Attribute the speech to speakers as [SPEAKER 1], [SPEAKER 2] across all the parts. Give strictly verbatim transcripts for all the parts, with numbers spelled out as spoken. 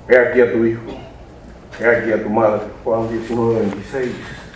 [SPEAKER 1] He aquí a tu hijo, he aquí a tu madre. Juan diecinueve, veintiséis.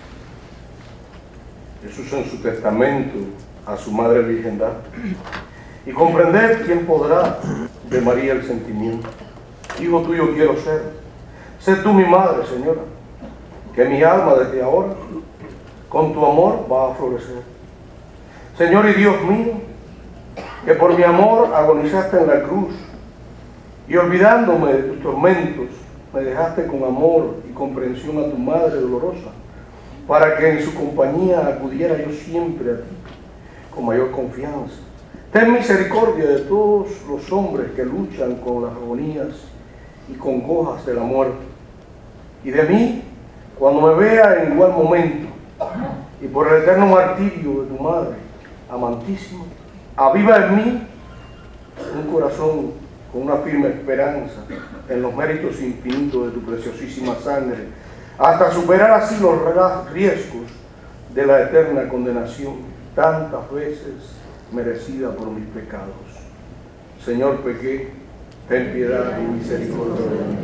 [SPEAKER 1] Jesús en su testamento a su madre virgendad. Y comprender quién podrá de María el sentimiento. Hijo tuyo quiero ser. Sé tú mi madre, Señora, que mi alma desde ahora con tu amor va a florecer. Señor y Dios mío, que por mi amor agonizaste en la cruz y olvidándome de tus tormentos, me dejaste con amor y comprensión a tu madre dolorosa, para que en su compañía acudiera yo siempre a ti con mayor confianza. Ten misericordia de todos los hombres que luchan con las agonías y congojas de la muerte, y de mí cuando me vea en igual momento, y por el eterno martirio de tu madre amantísima, aviva en mí un corazón con una firme esperanza en los méritos infinitos de tu preciosísima sangre, hasta superar así los riesgos de la eterna condenación, tantas veces merecida por mis pecados. Señor, pequé, ten piedad y misericordia de mí.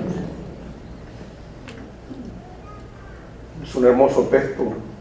[SPEAKER 1] Es un hermoso texto.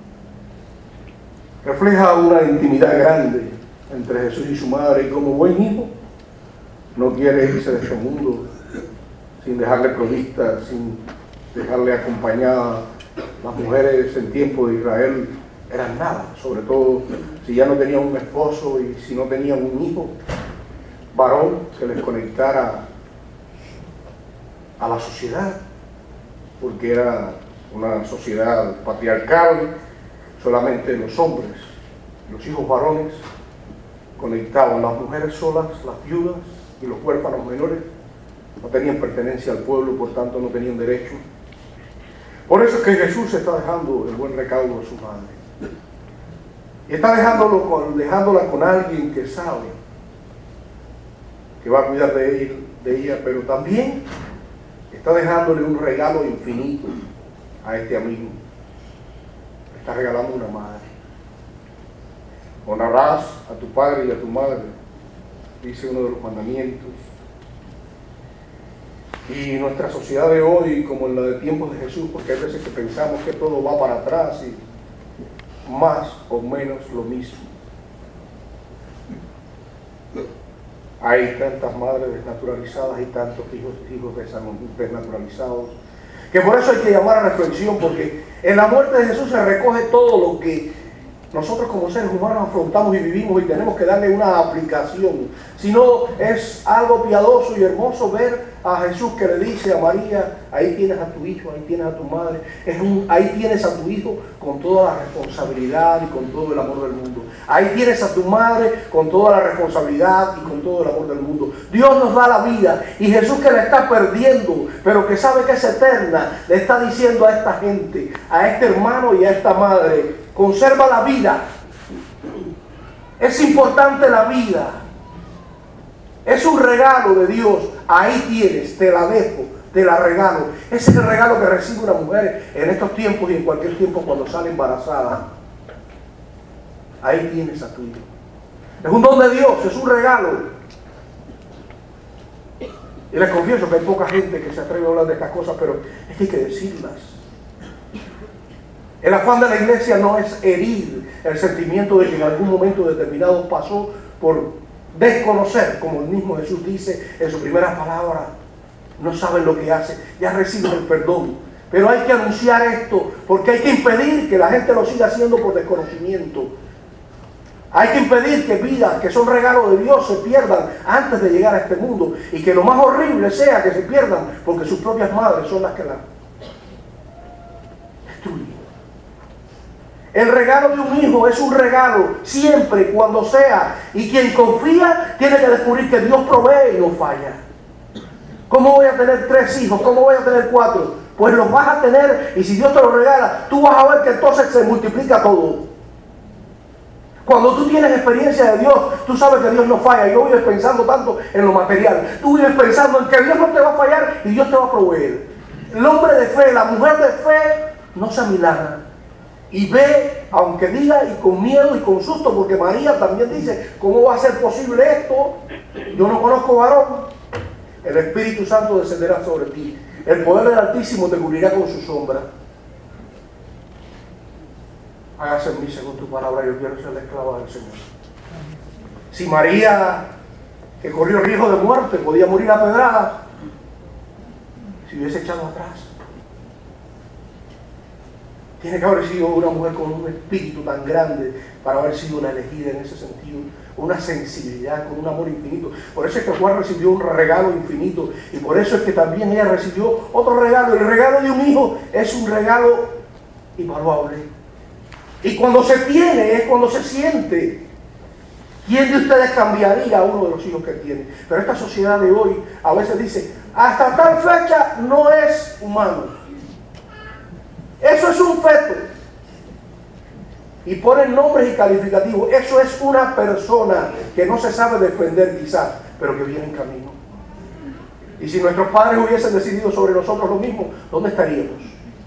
[SPEAKER 1] Refleja una intimidad grande entre Jesús y su madre, y como buen hijo no quiere irse de este mundo sin dejarle provista, sin dejarle acompañada. Las mujeres en tiempo de Israel eran nada, sobre todo si ya no tenían un esposo y si no tenían un hijo varón que les conectara a la sociedad, porque era una sociedad patriarcal. Solamente los hombres, los hijos varones, conectaban. Las mujeres solas, las viudas y los huérfanos menores no tenían pertenencia al pueblo, por tanto no tenían derecho. Por eso es que Jesús está dejando el buen recaudo a su madre. Y está dejándolo con, dejándola con alguien que sabe que va a cuidar de ella, de ella, pero también está dejándole un regalo infinito a este amigo. Está regalando una madre. Honrarás a tu padre y a tu madre, dice uno de los mandamientos. Y nuestra sociedad de hoy, como en la de tiempos de Jesús, porque hay veces que pensamos que todo va para atrás y más o menos lo mismo. Hay tantas madres desnaturalizadas y tantos hijos, hijos desnaturalizados, que por eso hay que llamar a reflexión, porque en la muerte de Jesús se recoge todo lo que nosotros como seres humanos afrontamos y vivimos, y tenemos que darle una aplicación. Si no, es algo piadoso y hermoso ver a Jesús que le dice a María: ahí tienes a tu hijo, ahí tienes a tu madre, es un, ahí tienes a tu hijo con toda la responsabilidad y con todo el amor del mundo. Ahí tienes a tu madre con toda la responsabilidad y con todo el amor del mundo. Dios nos da la vida, y Jesús, que la está perdiendo, pero que sabe que es eterna, le está diciendo a esta gente, a este hermano y a esta madre: conserva la vida. Es importante la vida. Es un regalo de Dios. Ahí tienes, te la dejo, te la regalo. Ese es el regalo que recibe una mujer en estos tiempos y en cualquier tiempo cuando sale embarazada. Ahí tienes a tu hijo. Es un don de Dios, es un regalo. Y les confieso que hay poca gente que se atreve a hablar de estas cosas, pero es que hay que decirlas. El afán de la iglesia no es herir el sentimiento de que en algún momento determinado pasó por desconocer, como el mismo Jesús dice en su primera palabra: no saben lo que hacen, ya reciben el perdón. Pero hay que anunciar esto, porque hay que impedir que la gente lo siga haciendo por desconocimiento. Hay que impedir que vidas que son regalos de Dios se pierdan antes de llegar a este mundo, y que lo más horrible sea que se pierdan porque sus propias madres son las que las destruyen. El regalo de un hijo es un regalo siempre, cuando sea, y quien confía tiene que descubrir que Dios provee y no falla. ¿Cómo voy a tener tres hijos? ¿Cómo voy a tener cuatro? Pues los vas a tener, y si Dios te los regala, tú vas a ver que entonces se multiplica todo. Cuando tú tienes experiencia de Dios, tú sabes que Dios no falla. Yo vives pensando tanto en lo material. Tú vives pensando en que Dios no te va a fallar y Dios te va a proveer. El hombre de fe, la mujer de fe, no se amilaga. Y ve, aunque diga, y con miedo y con susto, porque María también dice: ¿cómo va a ser posible esto? Yo no conozco varón. El Espíritu Santo descenderá sobre ti. El poder del Altísimo te cubrirá con su sombra. Hágase en mí según tu palabra. Yo quiero ser la esclava del Señor. Si María, que corrió riesgo de muerte, podía morir a pedradas, si hubiese echado atrás. Tiene que haber sido una mujer con un espíritu tan grande para haber sido una elegida en ese sentido, una sensibilidad, con un amor infinito. Por eso es que Juan recibió un regalo infinito, y por eso es que también ella recibió otro regalo. El regalo de un hijo es un regalo invaluable. Y cuando se tiene es cuando se siente. ¿Quién de ustedes cambiaría a uno de los hijos que tiene? Pero esta sociedad de hoy a veces dice, hasta tal fecha no es humano. Eso es un feto. Y ponen nombres y calificativos. Eso es una persona que no se sabe defender quizás, pero que viene en camino. Y si nuestros padres hubiesen decidido sobre nosotros lo mismo, ¿dónde estaríamos?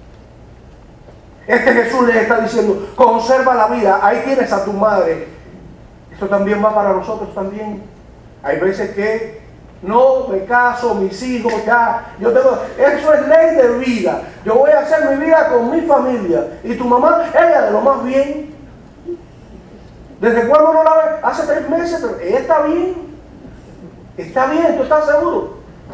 [SPEAKER 1] Este Jesús les está diciendo, conserva la vida, ahí tienes a tu madre. Esto también va para nosotros también. Hay veces que no me caso, mis hijos ya, yo tengo, eso es ley de vida. Yo voy a hacer mi vida con mi familia. Y tu mamá, ella de lo más bien. ¿Desde cuándo no la ve? Hace tres meses, pero ella está bien. Está bien, ¿tú estás seguro?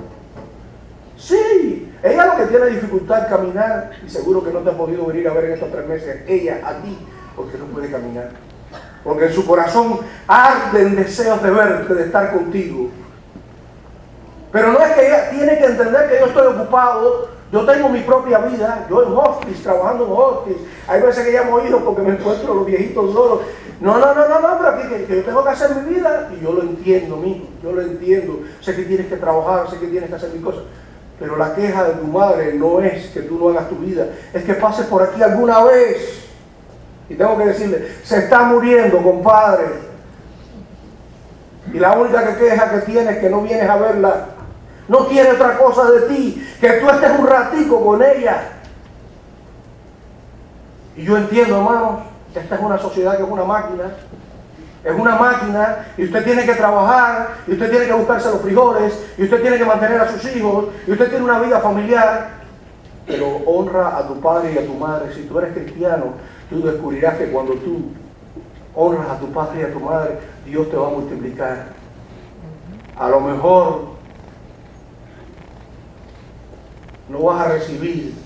[SPEAKER 1] Sí. Ella lo que tiene dificultad en caminar, y seguro que no te ha podido venir a ver en estos tres meses, ella a ti, porque no puede caminar. Porque en su corazón arden deseos de verte, de estar contigo. Pero no es que ella tiene que entender que yo estoy ocupado, yo tengo mi propia vida, yo en hospice, trabajando en hospice. Hay veces que ya hemos ido porque me encuentro los viejitos solos. No, no, no, no, no, pero aquí que, que yo tengo que hacer mi vida, y yo lo entiendo, mijo, yo lo entiendo. Sé que tienes que trabajar, sé que tienes que hacer mis cosas. Pero la queja de tu madre no es que tú no hagas tu vida, es que pases por aquí alguna vez. Y tengo que decirle, se está muriendo, compadre. Y la única que queja que tiene es que no vienes a verla. No quiere otra cosa de ti, que tú estés un ratico con ella. Y yo entiendo, hermanos, esta es una sociedad que es una máquina. Es una máquina, y usted tiene que trabajar, y usted tiene que buscarse los frijoles, y usted tiene que mantener a sus hijos, y usted tiene una vida familiar. Pero honra a tu padre y a tu madre. Si tú eres cristiano, tú descubrirás que cuando tú honras a tu padre y a tu madre, Dios te va a multiplicar. A lo mejor no vas a recibir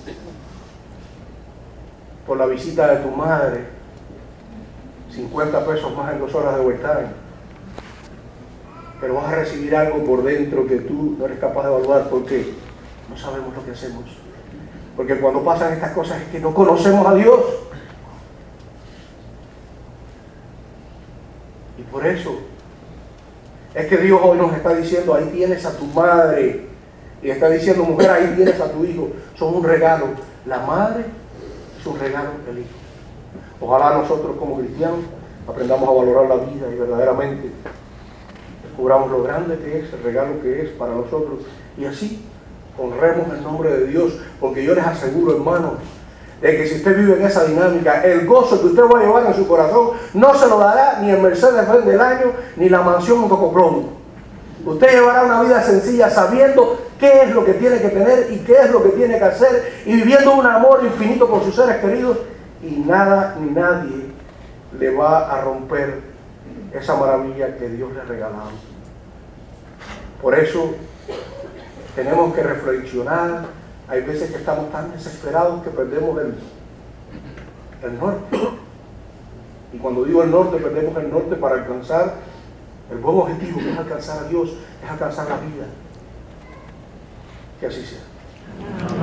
[SPEAKER 1] por la visita de tu madre cincuenta pesos más en dos horas de overtime, pero vas a recibir algo por dentro que tú no eres capaz de evaluar, porque no sabemos lo que hacemos. Porque cuando pasan estas cosas es que no conocemos a Dios. Y por eso es que Dios hoy nos está diciendo, ahí tienes a tu madre. Y está diciendo, mujer, ahí tienes a tu hijo. Son un regalo. La madre es un regalo del hijo. Ojalá nosotros como cristianos aprendamos a valorar la vida y verdaderamente descubramos lo grande que es, el regalo que es para nosotros. Y así honremos el nombre de Dios, porque yo les aseguro, hermanos, de que si usted vive en esa dinámica, el gozo que usted va a llevar en su corazón no se lo dará ni el Mercedes-Benz del año, ni la mansión en Cocoplón. Usted llevará una vida sencilla sabiendo qué es lo que tiene que tener y qué es lo que tiene que hacer, y viviendo un amor infinito por sus seres queridos, y nada ni nadie le va a romper esa maravilla que Dios le ha regalado. Por eso tenemos que reflexionar. Hay veces que estamos tan desesperados que perdemos el, el norte. Y cuando digo el norte, perdemos el norte para alcanzar el buen objetivo, que es alcanzar a Dios, es alcanzar la vida. Que así sea.